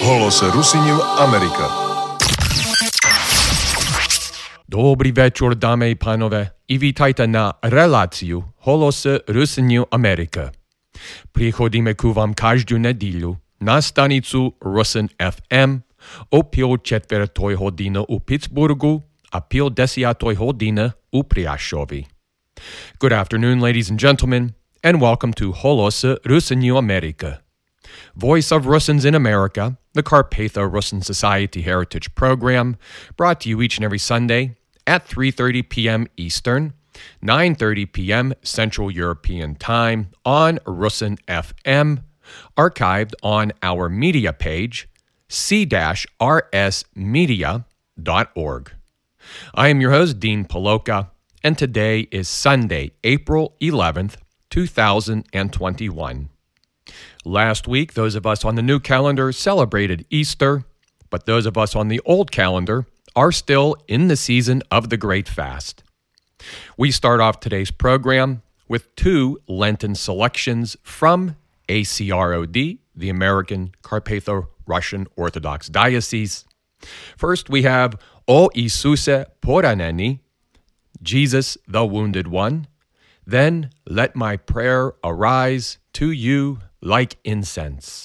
Holose Rusinju Amerika. Dobrý večer, dámy i pánové, i vítajte na reláciu Holose Rusinju Amerika. Prichodíme ku vám každú nedíľu na stanicu Rusin FM o 5:45 hodiny u Pittsburghu a 5:10 hodiny u Priašovi. Good afternoon, ladies and gentlemen, and welcome to Holose Rusinju Amerika. Voice of Russins in America, the Carpatho Russin Society Heritage Program, brought to you each and every Sunday at 3:30 p.m. Eastern, 9:30 p.m. Central European Time on Russin FM, archived on our media page, c-rsmedia.org. I am your host, Dean Paloka, and today is Sunday, April 11th, 2021. Last week, those of us on the new calendar celebrated Easter, but those of us on the old calendar are still in the season of the Great Fast. We start off today's program with two Lenten selections from ACROD, the American Carpatho Russian Orthodox Diocese. First, we have O Isuse Poraneni, Jesus the Wounded One. Then, Let My Prayer Arise to You like incense.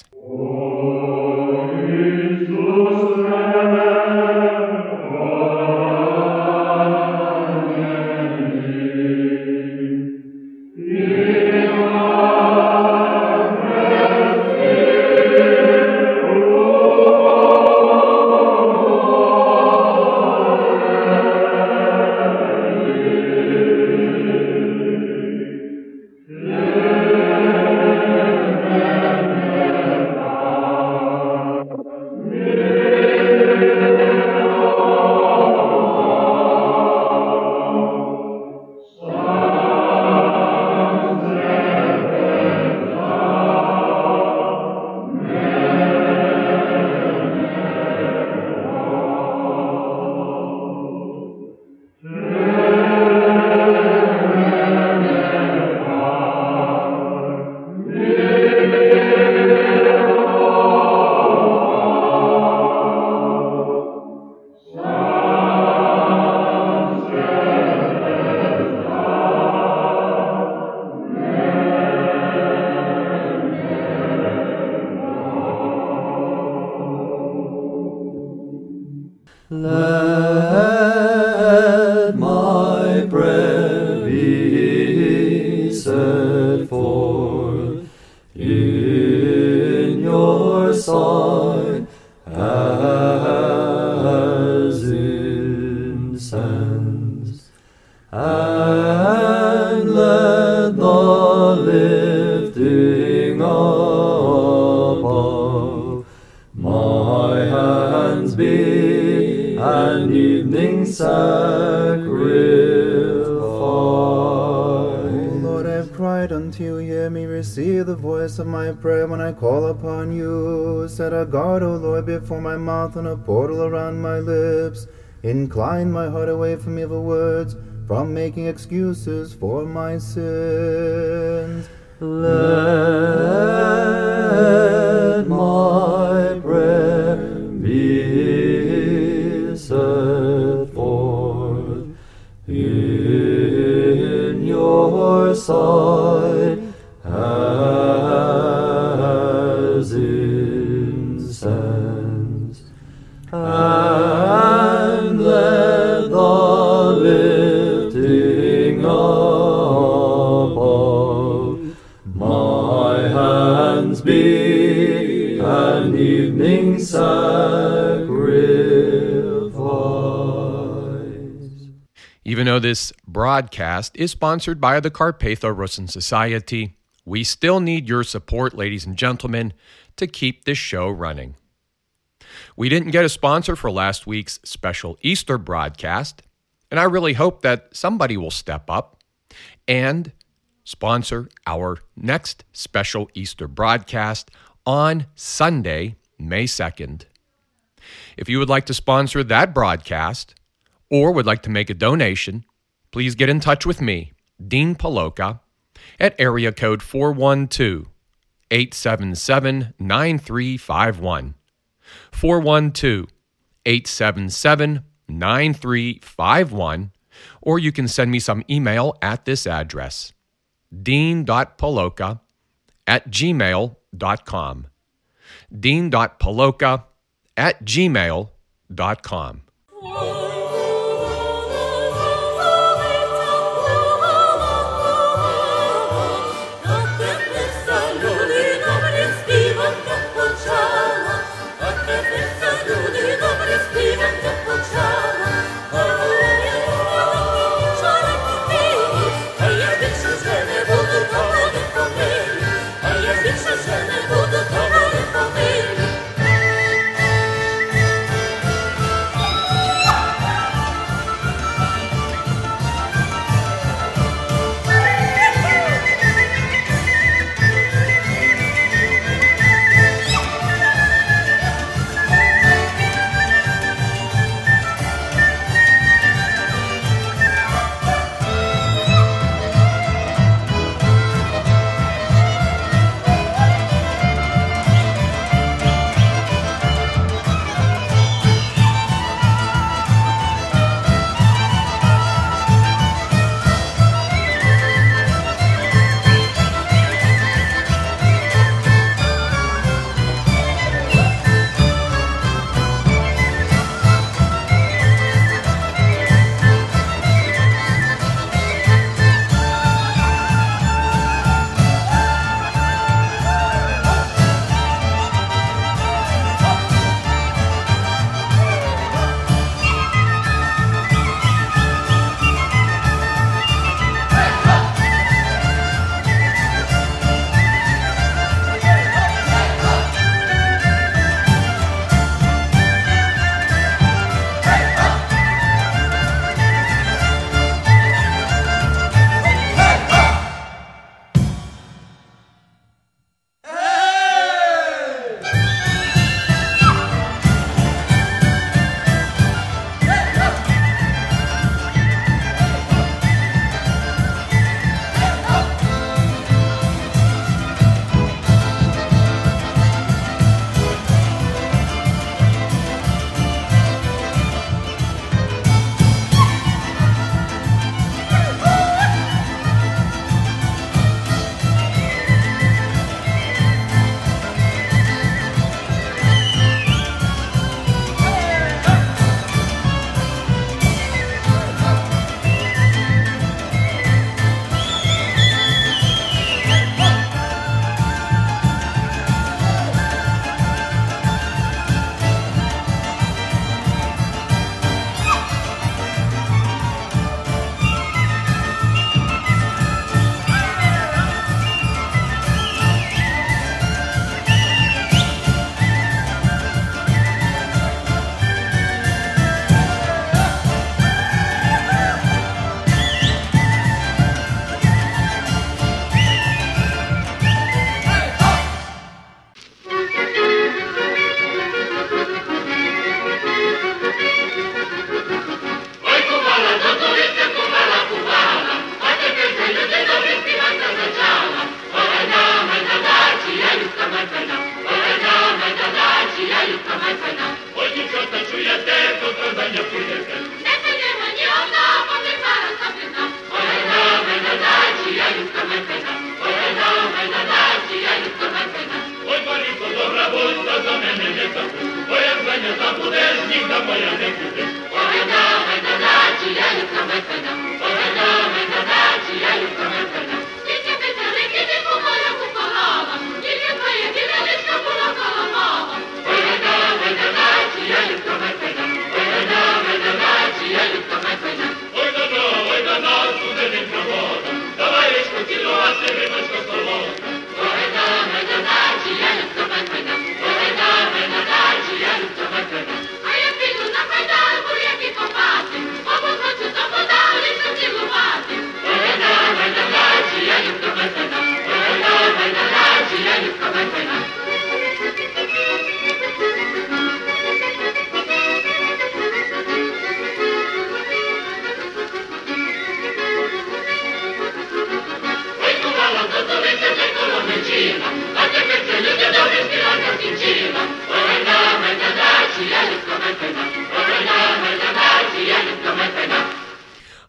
Let my prayer be set forth in your sight as incense, and let the lifting up of my hands be an evening sacrifice. O Lord, I have cried unto you, hear me, receive the voice of my prayer when I call upon you. Set a guard, O Lord, before my mouth and a portal around my lips. Incline my heart away from evil words, from making excuses for my sins. Let my prayer be set forth in your sight as incense, and let the lifting up of my hands be an evening sacrifice. Even though this broadcast is sponsored by the Carpatho Russin Society, we still need your support, ladies and gentlemen, to keep this show running. We didn't get a sponsor for last week's special Easter broadcast, and I really hope that somebody will step up and sponsor our next special Easter broadcast on Sunday, May 2nd. If you would like to sponsor that broadcast or would like to make a donation, please get in touch with me, Dean Paloka, at area code 412-877-9351. 412-877-9351, or you can send me some email at this address, dean.paloka@gmail.com. dean.paloka@gmail.com.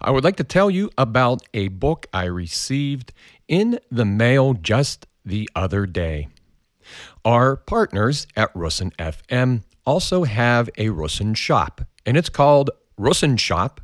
I would like to tell you about a book I received in the mail just the other day. Our partners at Rusin FM also have a Rusin shop, and it's called rusinshop.sk.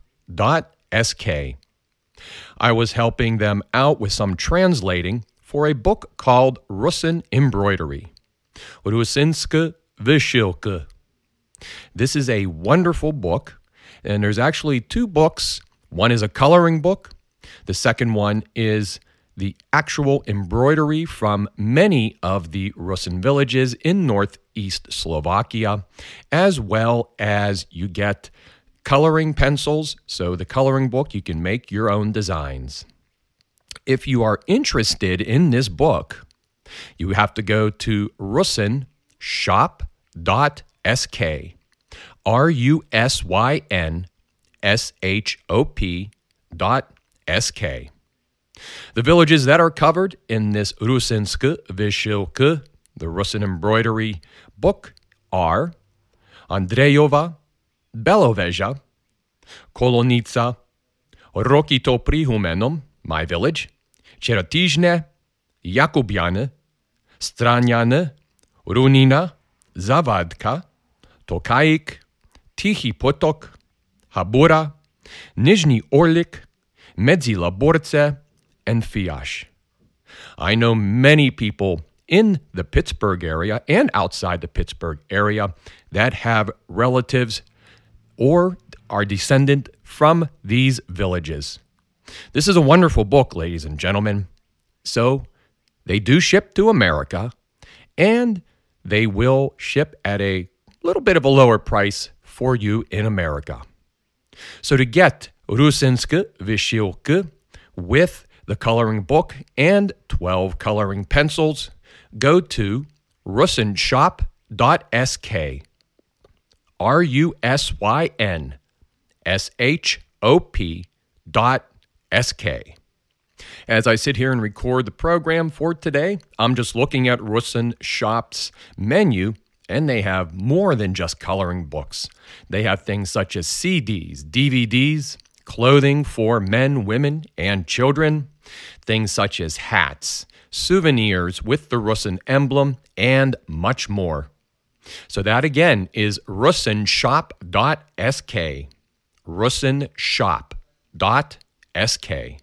I was helping them out with some translating for a book called Rusin Embroidery. Rusinske Vyshilke. This is a wonderful book, and there's actually two books. One is a coloring book. The second one is the actual embroidery from many of the Rusin villages in northeast Slovakia, as well as you get coloring pencils. So the coloring book, you can make your own designs. If you are interested in this book, you have to go to rusinshop.sk. rusinshop.sk. The villages that are covered in this Rusinske Vyshilke, the Rusin embroidery book, are Andrejova, Beloveža, Kolonica, Rokito Prihumenom, my village, Cheratižne, Jakubiane, Stranjane, Runina, Zavadka, Tokajik, Tihi Potok, Habura, Nizhny Orlik, Medzilaborce, and Fiash. I know many people in the Pittsburgh area and outside the Pittsburgh area that have relatives or are descendant from these villages. This is a wonderful book, ladies and gentlemen. So they do ship to America, and they will ship at a little bit of a lower price for you in America. So to get Rusinske Vyshilke with the coloring book and 12 coloring pencils, go to rusinshop.sk. rusinshop.sk. As I sit here and record the program for today, I'm just looking at Rusin Shop's menu, and they have more than just coloring books. They have things such as CDs, DVDs, clothing for men, women, and children, things such as hats, souvenirs with the Rusin emblem, and much more. So that again is rusinshop.sk. rusinshop.sk.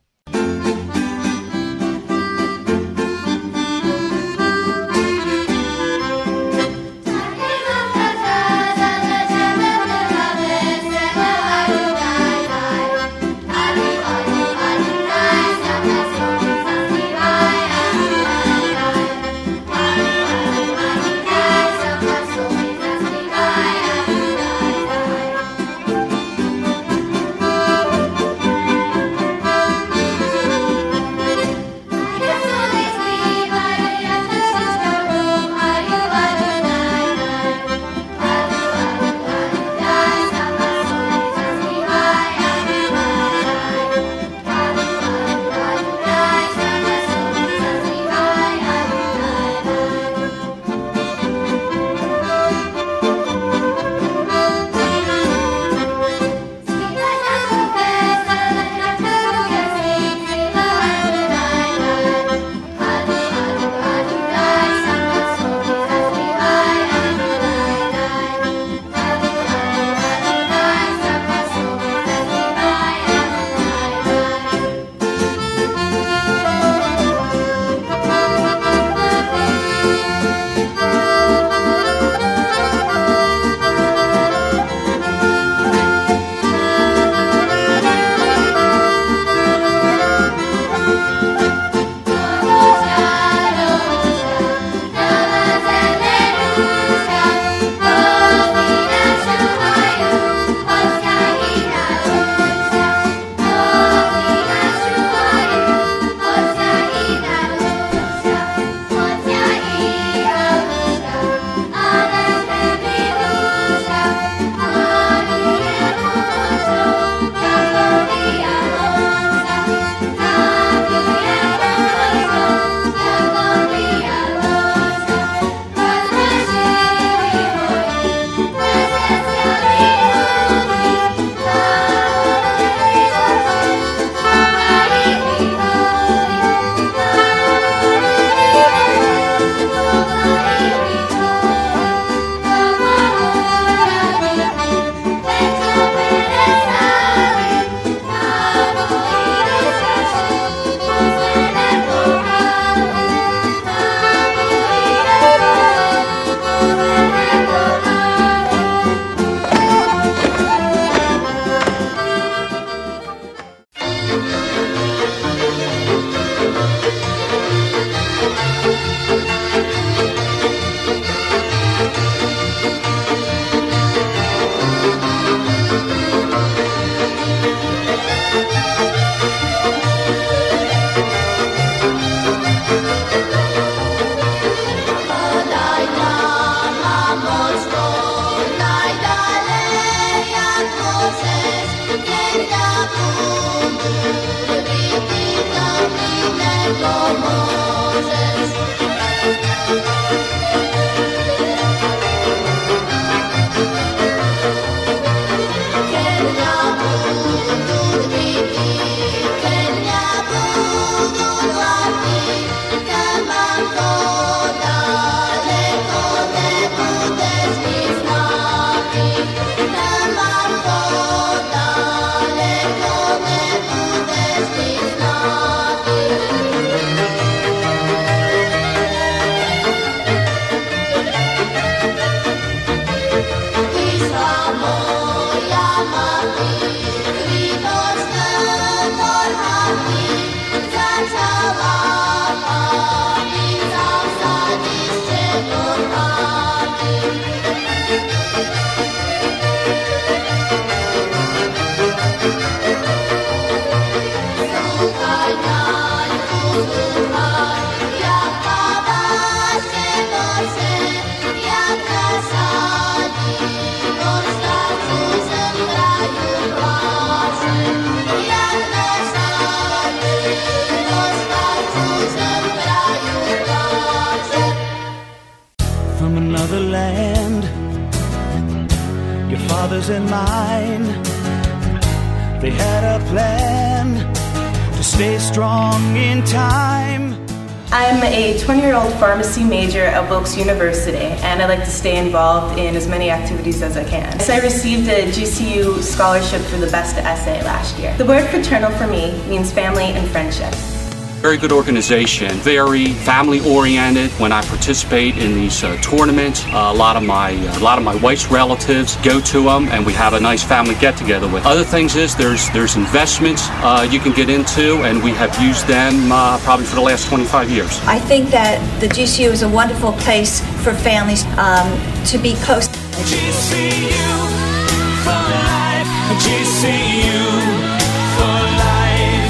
From another land, your father's and mine, they had a plan to stay strong in time. I'm a 20-year-old pharmacy major at Wilkes University, and I like to stay involved in as many activities as I can. So I received a GCU scholarship for the best essay last year. The word fraternal for me means family and friendship. Very good organization, very family-oriented. When I participate in these tournaments, a lot of my wife's relatives go to them, and we have a nice family get-together with. Other things is there's investments you can get into, and we have used them probably for the last 25 years. I think that the GCU is a wonderful place for families to be close. GCU for life, GCU for life.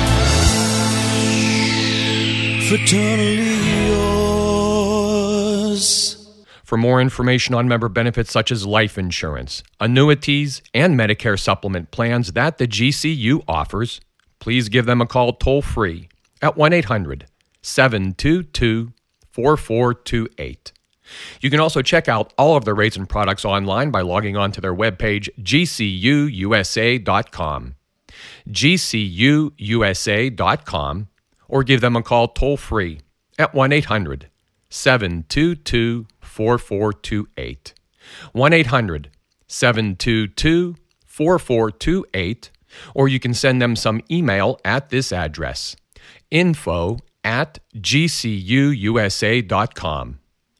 Fraternally yours. For more information on member benefits such as life insurance, annuities, and Medicare supplement plans that the GCU offers, please give them a call toll-free at 1-800-722-4428. You can also check out all of their rates and products online by logging on to their webpage, gcuusa.com. gcuusa.com, or give them a call toll-free at 1-800-722-4428. 1-800-722-4428, or you can send them some email at this address, info@gcuusa.com.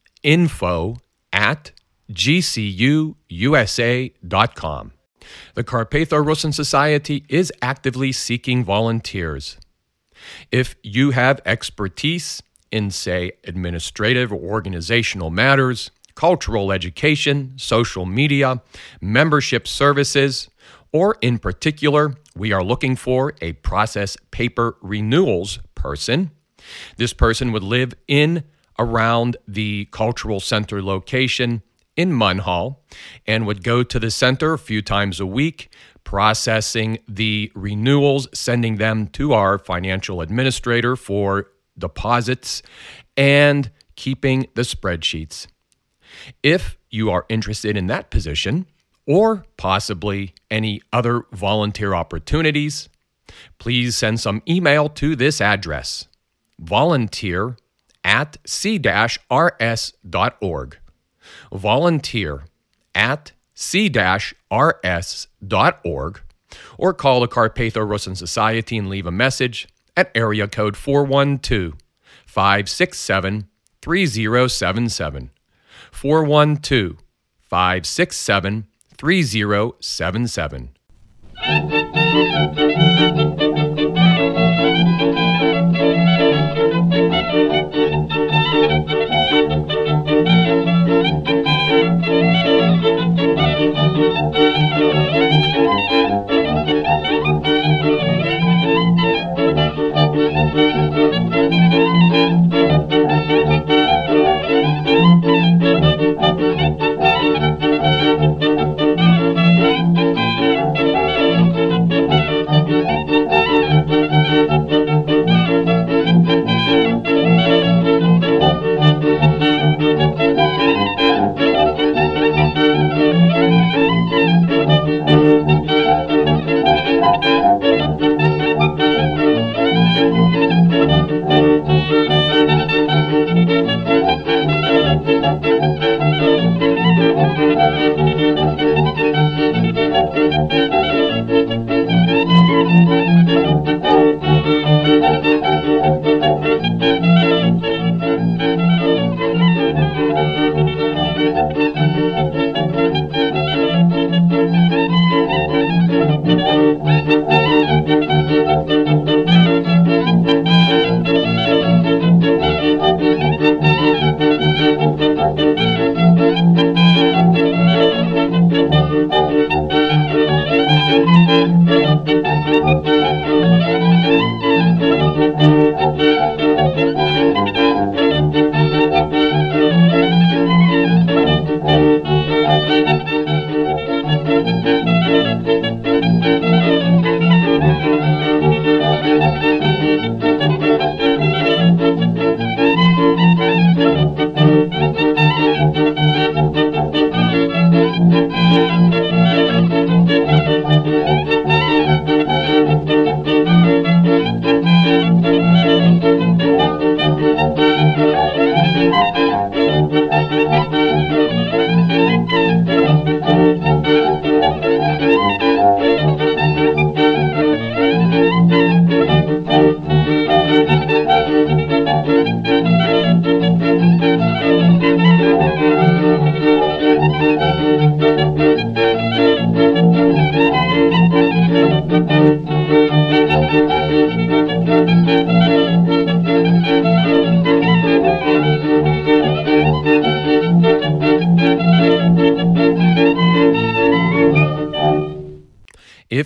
info@gcuusa.com. The Carpatho-Russin Society is actively seeking volunteers. If you have expertise in, say, administrative or organizational matters, cultural education, social media, membership services, or in particular, we are looking for a process paper renewals person. This person would live in around the cultural center location in Munhall and would go to the center a few times a week, processing the renewals, sending them to our financial administrator for deposits, and keeping the spreadsheets. If you are interested in that position, or possibly any other volunteer opportunities, please send some email to this address, volunteer@c-rs.org. volunteer@c-rs.org, or call the Carpatho-Russin Society and leave a message at area code 412-567-3077. 412-567-3077.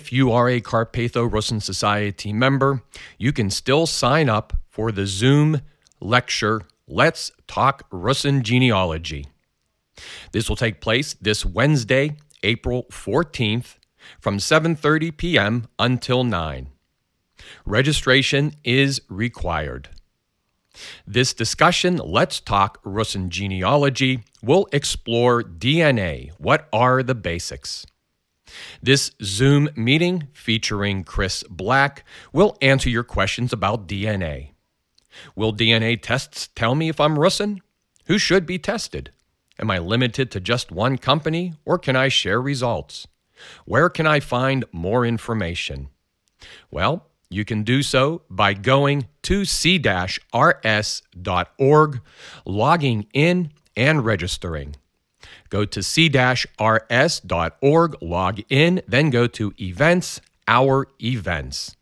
If you are a Carpatho-Russin Society member, you can still sign up for the Zoom lecture, Let's Talk Russin Genealogy. This will take place this Wednesday, April 14th, from 7:30 p.m. until 9. Registration is required. This discussion, Let's Talk Russin Genealogy, will explore DNA. What are the basics? This Zoom meeting featuring Chris Black will answer your questions about DNA. Will DNA tests tell me if I'm Russin? Who should be tested? Am I limited to just one company, or can I share results? Where can I find more information? Well, you can do so by going to c-rs.org, logging in, and registering. Go to c-rs.org, log in, then go to Events, Our Events.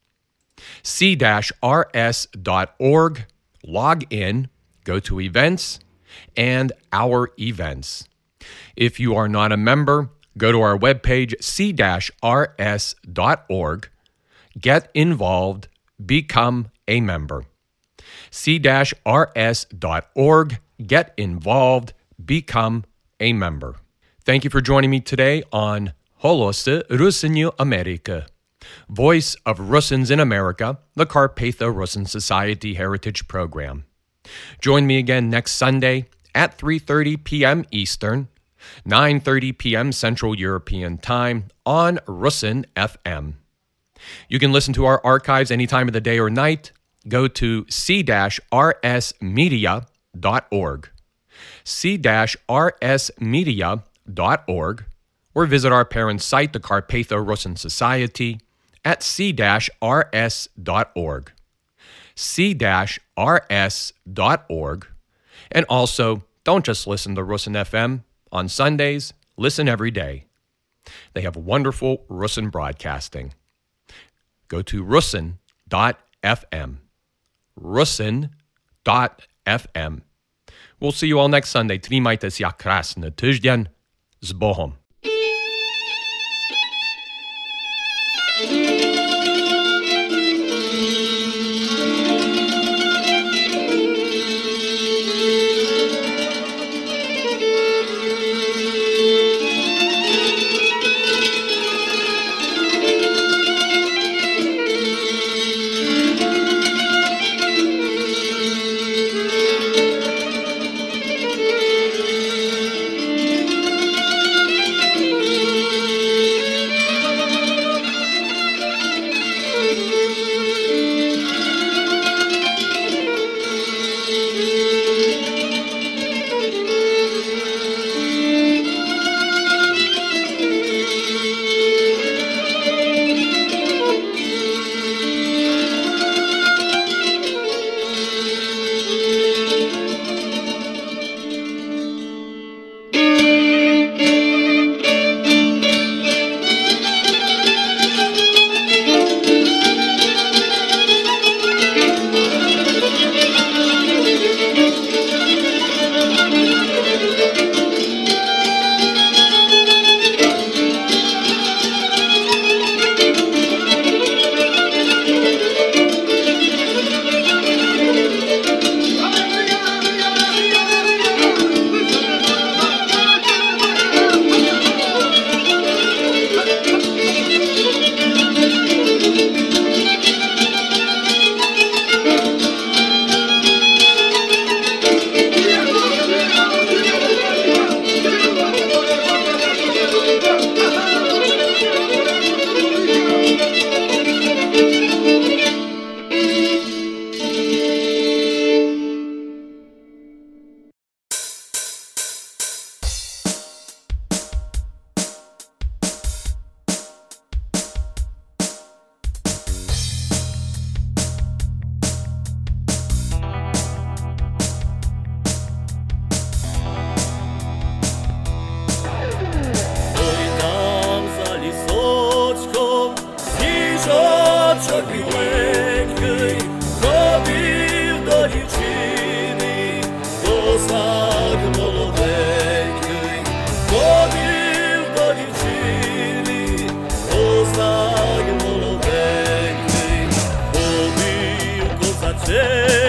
c-rs.org, log in, go to Events, and Our Events. If you are not a member, go to our webpage, c-rs.org, get involved, become a member. c-rs.org, get involved, become a member. Thank you for joining me today on Holosy Rusiniu America, Voice of Russins in America, the Carpatho-Russin Society Heritage Program. Join me again next Sunday at 3:30 p.m. Eastern, 9:30 p.m. Central European Time on Russin FM. You can listen to our archives any time of the day or night. Go to c-rsmedia.org, c-rsmedia.org, or visit our parent site, the Carpatho-Russin Society, at c-rs.org, c-rs.org. And also, don't just listen to Russin FM. On Sundays, listen every day. They have wonderful Russin broadcasting. Go to russin.fm, russin.fm. We'll see you all next Sunday. Trimajte si jak krásny tyždeň. S Bohom.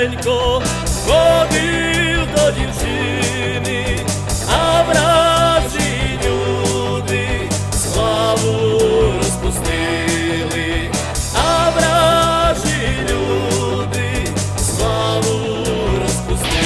Маленько ходив до дівчини, а вражі люди славу розпустили, а вражі люди славу розпустили.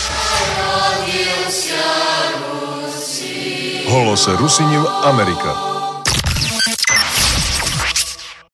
Голос Русинів Америка.